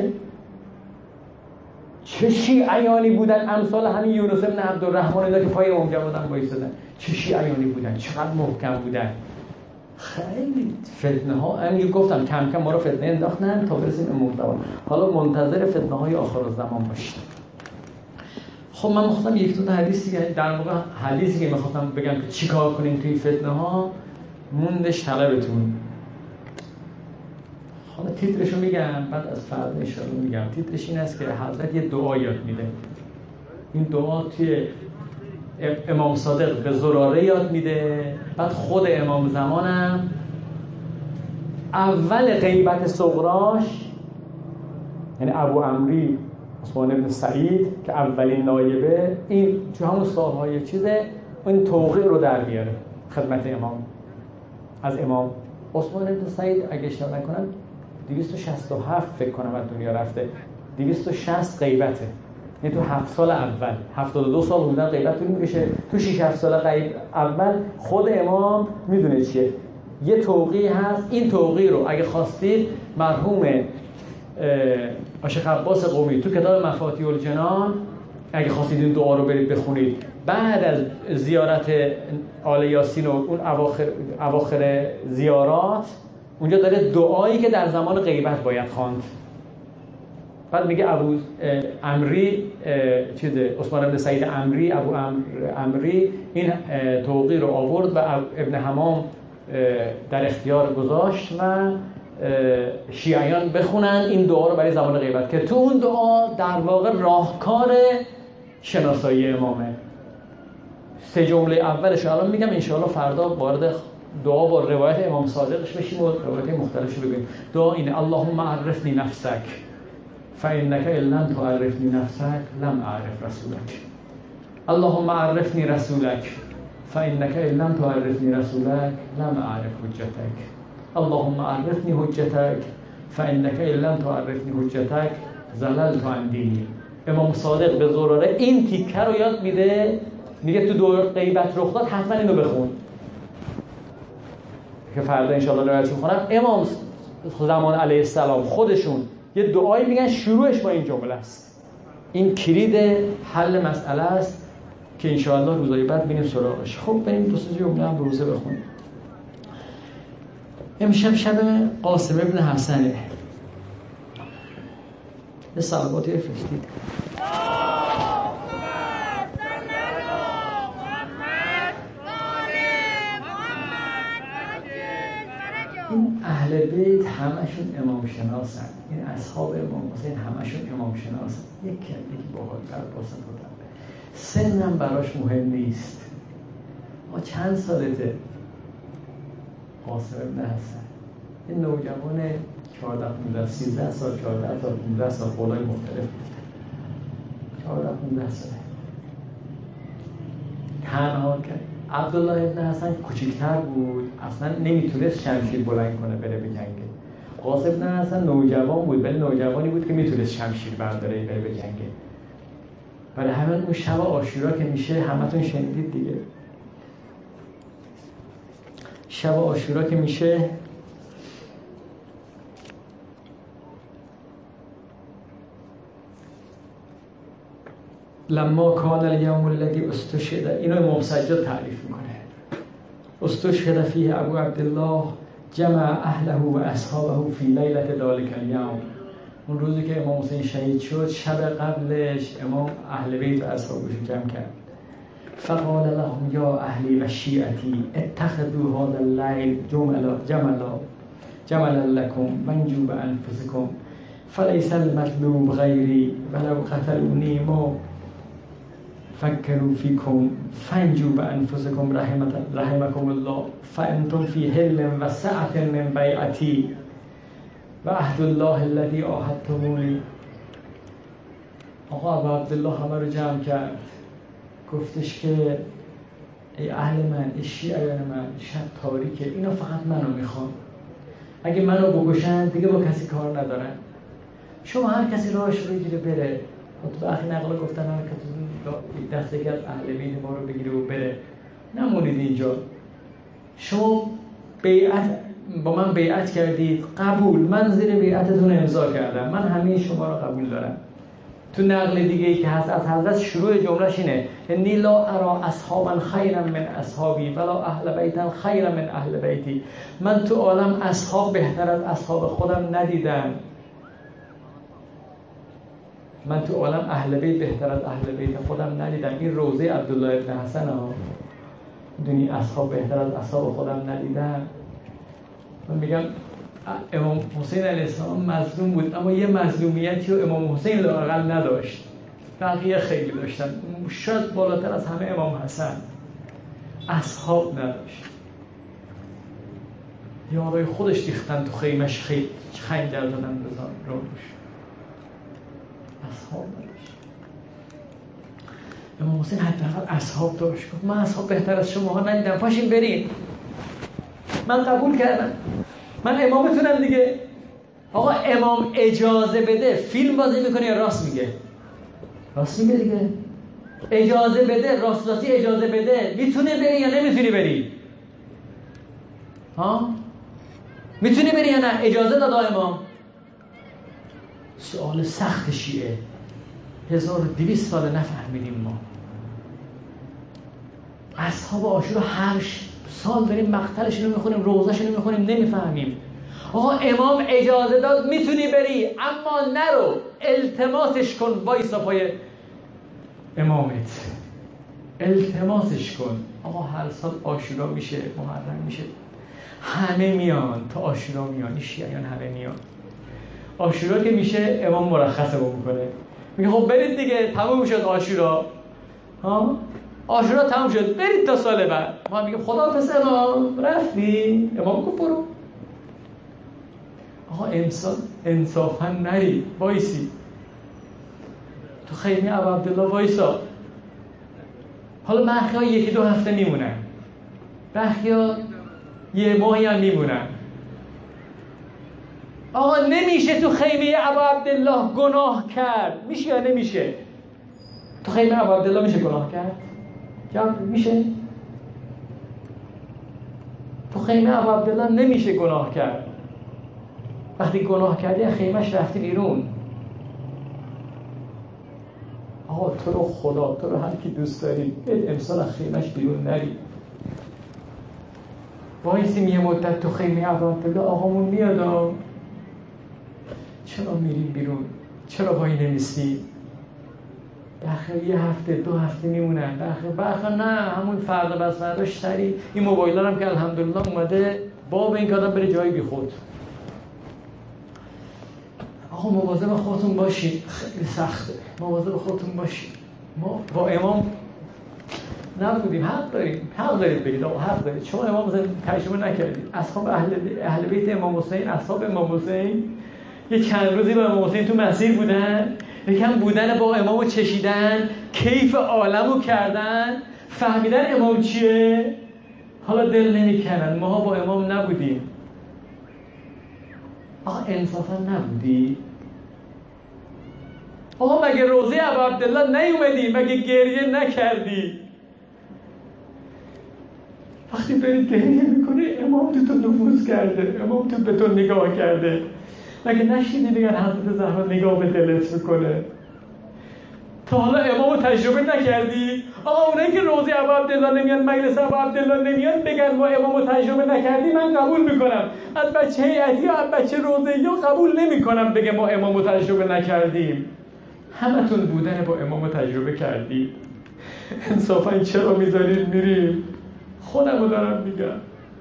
چه شیعیانی بودن امثال همین یونس بن عبدالرحمن اینا که پای امام جواد هم وایسادن. چه شیعیانی بودن، چقدر محکم بودن. خیلی فتنه ها همینجور گفتم کم کم ما رو فتنه انداختن تا برسیم امام زمان. حالا منتظر فتنه های آخر الزمان باشید. خب من می‌خواستم یک دو تا حدیثی که در واقع حدیثی که می‌خواستم بگم که چیکار کنیم توی فتنه ها موندش طلبتون. حالا تیترشو میگم، بعد از فردا ان شاءالله میگم. تیترش این است که حضرت یه دعا یاد میده. این دعا توی امام صادق به زراره یاد میده، بعد خود امام زمانم اول غیبت صغراش، یعنی ابو عمری عثمان بن سعید که اولین نایبه، این تو همون سالهای چیزه، این توقیع رو در میاره خدمت امام. از امام عثمان بن سعید اگه اشتباه نکنم 267 فکر کنم از دنیا رفته، 260 غیبته، یعنی تو 7 سال اول 72 سال بودن غیبت طول میکشه. تو 6-7 سال اول خود امام میدونه چیه، یه توقیع هست. این توقیع رو اگه خواستید مرحوم شیخ عباس قمی تو کتاب مفاتیح الجنان اگه خواستید این دعا رو برید بخونید بعد از زیارت آل یاسین و اون اواخر زیارات، اونجا داره دعایی که در زمان غیبت باید خواند. بعد میگه ابو عمری عثمان بن سعید عمری، ابو عمری این توقیع رو آورد و ابن حمام در اختیار گذاشت و شیعیان بخونن این دعا رو برای زمان غیبت، که تو اون دعا در واقع راهکار شناسایی امامه. 3 جمله اولش الان میگم، انشاءالله فردا وارد دعا با روایت امام صادقش بشیم و روایت مختلفش بگیم. دعا اینه: اللهم عرفنی نفسک فانک ان لم تعرفنی نفسک لم اعرف رسولک. اللهم عرفنی رسولک فانک ان لم تعرفنی رسولک لم اعرف حجتک. اللهم عرفنی حجتک فانک ان لم تعرفنی حجتک زللت عن دینی. امام صادق به زراره این تیکه رو یاد میده، میگه تو دور غیبت رخ داد حتما اینو بخون که فردا انشاءالله روایت میخونم. امام زمان علیه السلام خودشون یه دعایی میگن شروعش با این جمله است. این کلید حل مسئله است که انشاءالله روزهای بعد بینیم سراغش. خب بریم دو سه جمله هم روزه بخونیم. امشب شب قاسم ابن حسنه. به صلواتی فرستید. این اهل بیت همشون امام شناسن. این اصحاب امام حسین همشون امام شناسن. یک کلی باحال‌تر باسط بودن. سنم براش مهم نیست. ما چند سالته؟ قاسم ابن حسن این نوجوان 14 15 13 سال 14 تا 15 سال قولای مختلف گفته 14 15 ساله تنها که عبدالله ابن حسن کوچیک‌تر بود، اصلا نمیتونست شمشیر بلند کنه بره به جنگ. قاسم ابن حسن نوجوان بود، ولی نوجوانی بود که میتونست شمشیر برداره بره به جنگ. برای همین اون شب عاشورا که میشه همتون شنیدید دیگه. شب عاشورا که میشه لما کان الیوم الذی استشهد، اینو امام سجاد تعریف میکنه. استشهد فیه ابو عبدالله جمع اهله و اصحابه فی لیلة ذلک الیوم. اون روزی که امام حسین شهید شد شب قبلش امام اهل بیت و اصحابش رو جمع کرد. فقال لهم یا اهلی و شیعتی اتخذوا هذا اللیل جملا لكم وانجوا بانفسكم فليس المطلوب غیری ولو قتلونی ما فکروا فیکم فانجوا بانفسكم رحمكم الله فانتم فی حل و سعة من بیعتی و عهد الله الذی عاهدتمونی. آقا ابو عبدالله همه رو جمع کرد، گفتش که ای اهل من، ای شیعیان من، شب تاریکه، اینا فقط منو میخوان. اگه منو بکشن دیگه با کسی کار ندارن. شما هر کسی راهش رو بگیره بره. تو اخی نقل گفتن هر کسی دست یکی از اهل بیت ما رو بگیره و بره. نمونید اینجا. شما با من بیعت کردید، قبول، من زیر بیعتتون امضا کردم، من همه شما رو قبول دارم. تو نقل دیگه ای که هست از حضرت شروع جملهش اینه انی لا ارا اصحابا خیرا من اصحابی ولا اهل بیتا خیرا من اهل بیتی. من تو عالم اصحاب بهتر از اصحاب خودم ندیدم. من تو عالم اهل بیت بهتر از اهل بیت خودم ندیدم. این روزه عبدالله ابن حسن ها دونی اصحاب بهتر از اصحاب خودم ندیدم. من میگم امام حسین علیه السلام مظلوم بود، اما یه مظلومیتی رو امام حسین لااقل نداشت، بقیه خیلی داشتن. شاید بالاتر از همه امام حسن. اصحاب نداشت. یارای خودش ریختن تو خیمش، خنجر زدن بزن روش. اصحاب نداشت. امام حسین حداقل اصحاب داشت. گفت من اصحاب بهتر از شماها ندیدم، پاشین بریم. من قبول کردم، من امامتونم دیگه. آقا امام اجازه بده فیلم بازی میکنه یا راست میگه؟ راست میگه دیگه. اجازه بده، راستی اجازه بده، میتونه بری یا نمیتونی بری؟ ها؟ میتونی بری یا نه؟ اجازه داد امام. سوال سخت شیعه 1200 سال نفهمیدیم ما. اصحاب عاشورا هر سال داریم مقتلشون رو میخونیم، روزهشون رو میخونیم، نمیفهمیم. آقا امام اجازه داد میتونی بری، اما نرو، التماسش کن، وایسا پای امامت، التماسش کن. آقا هر سال عاشورا میشه، محرم میشه، همه میان تا عاشورا میان، این شیعیان همه میان. عاشورا که میشه امام مرخصه میکنه، میگه خب برید دیگه، تموم شد عاشورا. ها عاشورا تموم شد، برید تا سال بعد. ما میگیم خداحافظ امام، رفتی؟ امام گفت برو. آقا انصافا نری، وایسی تو خیمه ابو عبدالله وایسا. حالا برخی‌ها یکی دو هفته میمونن، برخی‌ها یه ماهی هم میمونن. آقا نمیشه تو خیمه ابا عبدالله گناه کرد. میشه یا نمیشه؟ تو خیمه ابا عبدالله میشه گناه کرد؟ جواب میشه؟ تو خیمه ابا عبدالله نمیشه گناه کرد. وقتی گناه کردی از خیمهش رفتی بیرون. آقا تو رو خدا، تو رو هر کی دوست داری امسال از خیمهش بیرون نری. وایسیم یه مدت تو خیمه ابا عبدالله آقامون میاد. چرا میریم بیرون؟ چرا وای نمیسی؟ بخیر یه هفته 2 هفته میمونن. بخیر نه همون فردا بس فرداش سری این موبایل هم که الحمدلله اومده باب این که آدم بره جایی بی خود. آقا مواظب خودتون باشید، خیلی سخته. مواظب خودتون باشید. ما با امام نبودیم. حق دارید بگید آقا، حق دارید. شما امام حسین تجربه نکردید. اصحاب اهل بیت امام حسین، اصحاب امام حسین یه چند روزی با امام حسین تو مسیر بودن، یکم بودن با امامو چشیدن، کیف عالمو کردن، فهمیدن امام چیه، حالا دل نمیکنن. ما با امام نبودیم. آقا انصافا نبودی؟ آقا مگه روضه ابا عبدالله نیومدی؟ مگه گریه نکردی؟ وقتی بری گریه میکنه امام تو نفوذ کرده، امام تو به تو نگاه کرده. مگه نشیدی میگن حضرت زهرا نگاه به دلت میکنه؟ تا حالا امامو تجربه نکردی؟ آقا اونایی که روضه ابا عبدالله نمیان، مجلس ابا عبدالله نمیان، بگن ما امامو تجربه نکردی، من قبول میکنم. از بچه هیئتی یا از بچه روضه‌ای یا قبول نمیکنم بگه ما امامو تجربه نکردیم. همتون بودن با امامو تجربه کردی. انصافا چرا میذارید میریم؟ خودمو دارم میگم.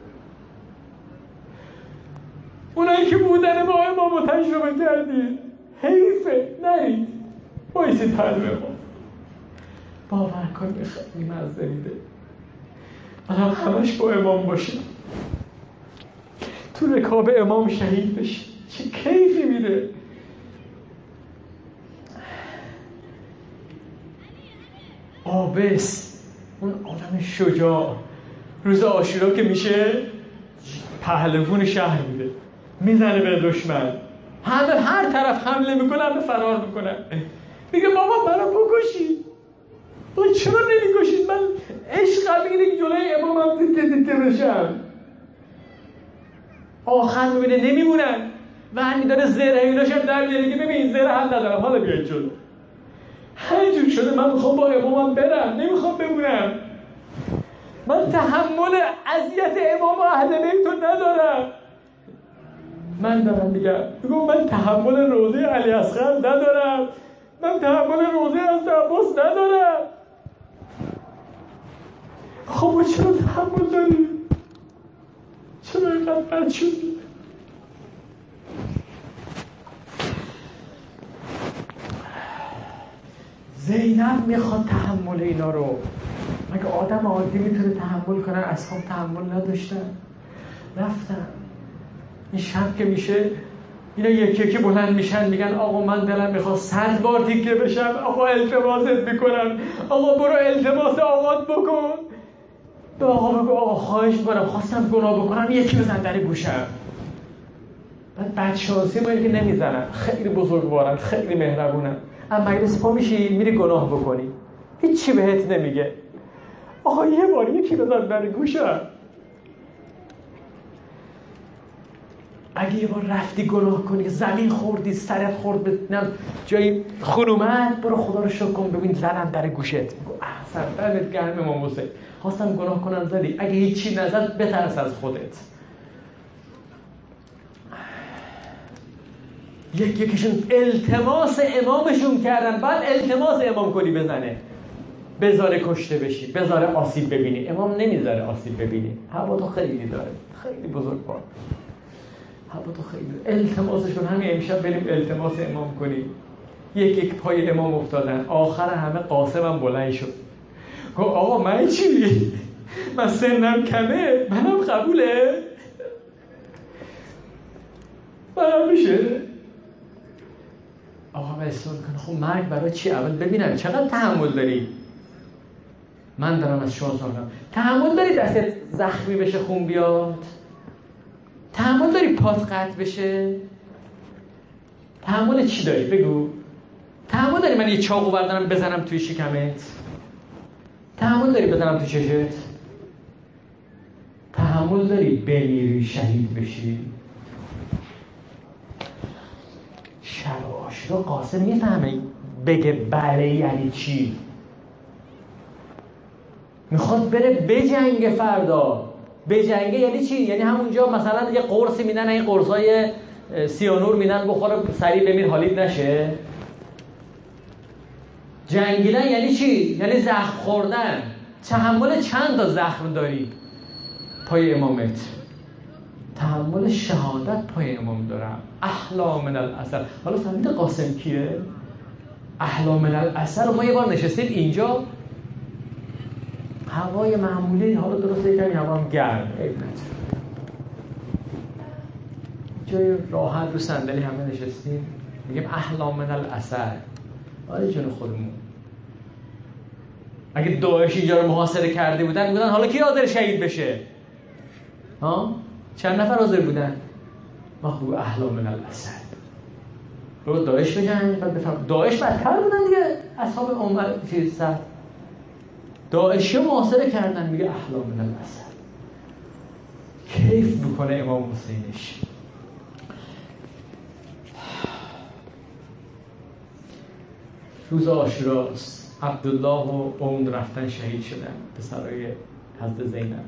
اونایی که بودن با امامو تجربه کردید حیفه نرید، بایستید پرده ما. باور کنید خیلی مزه میده آدم همش با امام باشه، تو رکاب امام شهید بشه، چه کیفی میده. آبس اون آدم شجاع روز عاشورا که میشه پهلوون شهر میده، میزنه به دشمن، همه هر طرف حمله میکنه، همه فرار میکنه. میگه بابا منو بکشید. بابا چرا نمیکشید؟ من عشقم اینه که جلوی امامم دیگه بشم. آخر میبینه نمیمونن و هنی داره زهر هیوناشم در میاره که ببین زهر هم ندارم، حالا بیاید جلو. همینجور شده من میخوام با امامم برم، نمیخوام بمونم. من تحمل اذیت امام و اهل بیت رو ندارم. من دارم میگم من تحمل روضه علی اصغر ندارم، من تحمل روضه حضرت عباس ندارم. خب چرا تحمل داریم؟ چرا اینقدر بد شدیم؟ زینب میخواد تحمل اینا رو. مگه آدم عادی میتونه تحمل کنه؟ اصحاب تحمل نداشتن، رفتن. این شب که میشه اینا یکی یکی بلند میشن میگن آقا من دلم میخواد 100 بار دیگه بشم، آقا التماست میکنم، آقا برو التماس آقات بکن. به آقا بگو آقا خواهش میکنم خواستم گناه بکنم یکی بزن در گوشم. بعد بدشانسی ما که نمیزنن، خیلی بزرگوارن، خیلی مهربونن. اما مجلس پا میشی میری گناه بکنی هیچی بهت نمیگه، آقا یه بار یکی بزن در گوشم. اگه یه بار رفتی گناه کنی، زمین خوردی، سرت خورد به جایی خون اومد، برو خدا رو شکر کن ببین زدم در گوشت، احسن دمت گرم امام حسین، خواستم گناه کنم زدی. اگه هیچی نزد بترس از خودت. یکیشون التماس امامشون کردن، بعد التماس امام کنی بزنه، بذاره کشته بشی، بذاره آسیب ببینی. امام نمیذاره آسیب ببینی، هوا تو خیلی داره، خیلی بزرگوار، هوا تو خیلی. التماسش کن. همین امشب بریم التماس امام کنیم. یک پای امام افتادن. آخر همه قاسمم بلند شد گفت آقا من چی؟ من سنم کمه، منم قبوله؟ منم میشه؟ آقا بسیار کن. خب مرگ برای چی؟ اول ببینم چقدر تحمل داری. من دارم از شما سوال کنم، تحمل داری دستت زخمی بشه خون بیاد؟ تحمل داری پات قطع بشه؟ تحمل چی داری؟ بگو. تحمل داری من یه چاقو بردارم بزنم توی شکمت؟ تحمل داری بزنم تو چشت؟ تحمل داری بمیری شهید بشی؟ شراشی رو قاسم میفهمه بگه بله یعنی چی؟ میخواد بره بجنگه فردا. بجنگه یعنی چی؟ یعنی همونجا مثلا یه قرصی میدن، این قرصای سیانور میدن بخوره سریع بمیر حالیت نشه. جنگیدن یعنی چی؟ یعنی زخم خوردن. تحمل چند تا زخم داری پای امامت؟ تحمل شهادت پای امام دارم. احلا من الاثر. حالا فهمید قاسم کیه؟ احلا من الاثر. ما یه بار نشستیم اینجا، هوای معمولی، حالا درسته کمی هوا هم گرم، جای راحت رو صندلی همه نشستیم، میگیم احلا من الاثر. آره جون خودمون. اگه داعش اینجا رو محاصره کرده بودن میگفتن حالا کی حاضر شهید بشه؟ ها؟ چند نفر حاضر بودن؟ ما خوب احلا من الاثر. رو داعش بجنگ بعد بفهم داعش بدتر بودن دیگه. اصحاب عمر چیز سر داعشی محاصره کردن، میگه احلا من الاثر. کیف میکنه امام حسینش. روز عاشوراست. عبدالله و عمر رفتن شهید شدن به سرای حضرت زینب.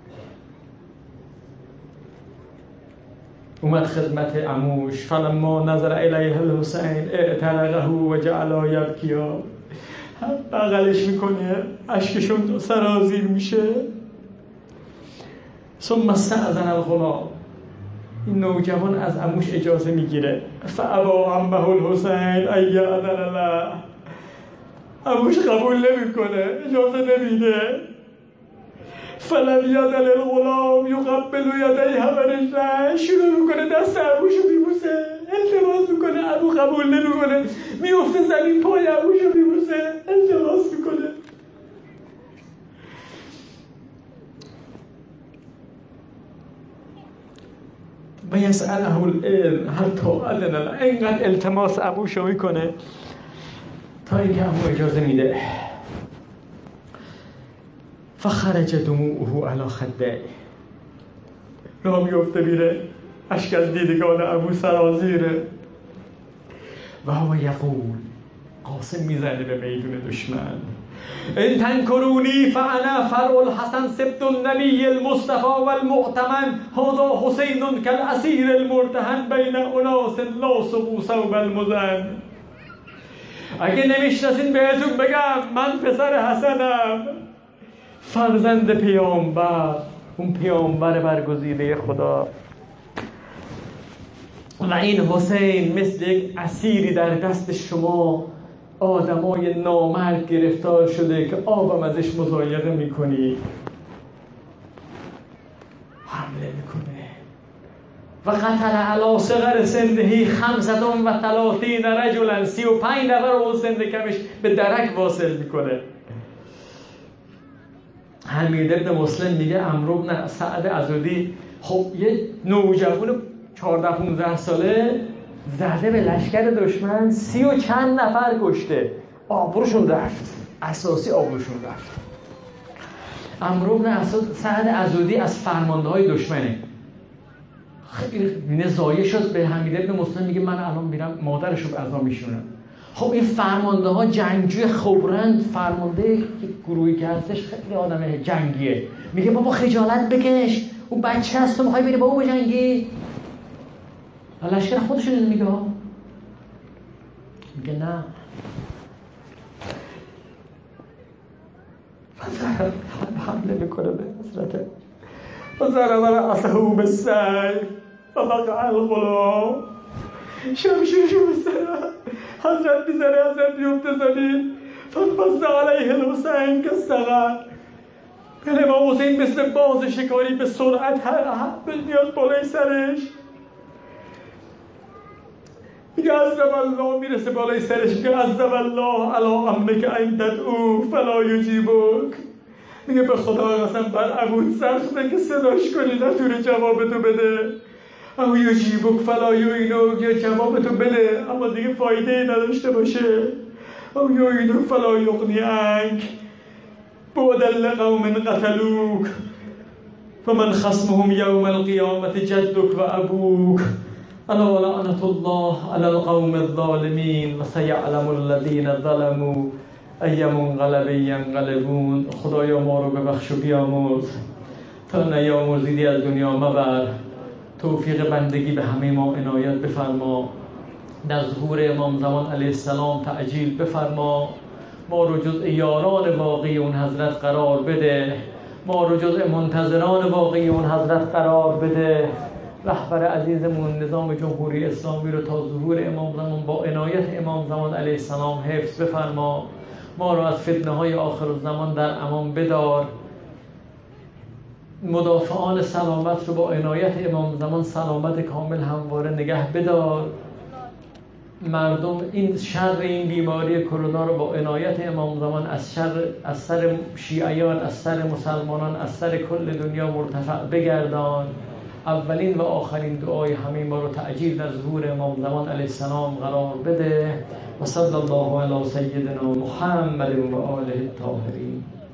اومد خدمت عموش. فلما نظر الیه الحسین اعترقه و جعل یبکیا. بغلش میکنه، اشکشون سرازیر میشه. ثم استأذن الغلام. این نوجوان از عموش اجازه میگیره. فابا عمه الحسین ان یأذن له. عموش قبول نمیکنه، اجازه نمیده. فلم یدل الغلام یقبل یدیه و رجله. شروع میکنه دست عموشو میبوسه، التماس میکنه. عمو قبول نمیکنه، میفته زمین پای عموشو میبوسه، التماس میکنه. و یسأله العلم حتی اذن له. اینقدر التماس عموشو میکنه تا اینکه عمو اجازه میده. فخرج دموعه علی خده. راه میفته میره، اشک از دیدگان عمو سرازیره. و هو یقول. قاسم میزنه به میدون دشمن. ان تنکرونی فانا فرع الحسن سبت النبی المصطفى والمؤتمن. هذا حسین كالاسیر المرتهن بین اناس لا سقوا ثوب المزن. اگه نمیشناسین بهتون بگم من پسر حسنم، فرزند پیامبر، اون پیامبر برگزیده خدا. و این حسین مثل یک اسیری در دست شما آدمای نامرد گرفتار شده که آبم ازش مضایقه میکنی. حمله میکنه. و قتل علی صغر سنه 35 رجلا. 35 نفر اون سن کمش به درک واصل میکنه. حمید ابن مسلم میگه عمرو بن سعد عضدی خب یه نوجوان 14-15 ساله زده به لشکر دشمن، 30 و چند نفر کشته. آبروشون رفت، اساسی آبروشون رفت. عمرو بن سعد عضدی از فرمانده های دشمنه. خیلی نزایه شد به حمید ابن مسلم، میگه من الان میرم مادرشو به عزا میشونم. خب این فرمانده ها جنگجوی خبرند، فرمانده که گروهی که هستش خیلی آدم جنگیه. میگه بابا خجالت بکش، اون بچه هست، تو میخوای بری با اون بجنگی؟ لشکر خودشون اینو میگه ها. میگه نه. حمله میکنه به حضرت و ضرب رأسه بالسیف فوقع الغلام. شمشیرشو میزنه، حضرت میزنه، حضرت میفته زمین. فانبض علیه الحسین کالصقر. امام حسین مثل باز شکاری به سرعت میاد بالای سرش. میگه عذب الله، میرسه بالای سرش، میگه عذب الله علی عمک ان تدعو فلا یجیبک. میگه به خدا قسم بر عمود سخته که صداش کنی نتونه جواب تو بده. او یجیبک فلا یعینک، یا جواب تو بده اما دیگه فایده نداشته باشه. او یعینک فلا یغنی عنک، بعدا لقوم قتلوک فمن خصمهم یوم القیامة جدک و ابوک. الا لعنة الله على القوم الظالمین و سیعلم الذین ظلموا ای منقلب ینقلبون. خدایا ما رو ببخش و بیامرز، تا نیامرزیدی از دنیا مبر. توفیق بندگی به همه ما عنایت بفرما. در ظهور امام زمان علیه السلام تعجیل بفرما. ما رو جزء یاران واقعی اون حضرت قرار بده. ما رو جزء منتظران واقعی اون حضرت قرار بده. رهبر عزیزمون نظام جمهوری اسلامی رو تا ظهور امام زمان با عنایت امام زمان علیه السلام حفظ بفرما. ما رو از فتنه های آخر الزمان در امان بدار. مدافعان سلامت رو با عنایت امام زمان سلامت کامل همواره نگه بدار. مردم این شر این بیماری کرونا رو با عنایت امام زمان از سر شیعیان، از سر مسلمانان، از سر کل دنیا مرتفع بگردان. اولین و آخرین دعای همه ما رو تعجیل در ظهور امام زمان علیه السلام قرار بده. و صلی الله علی سیدنا محمد و آله الطاهرین.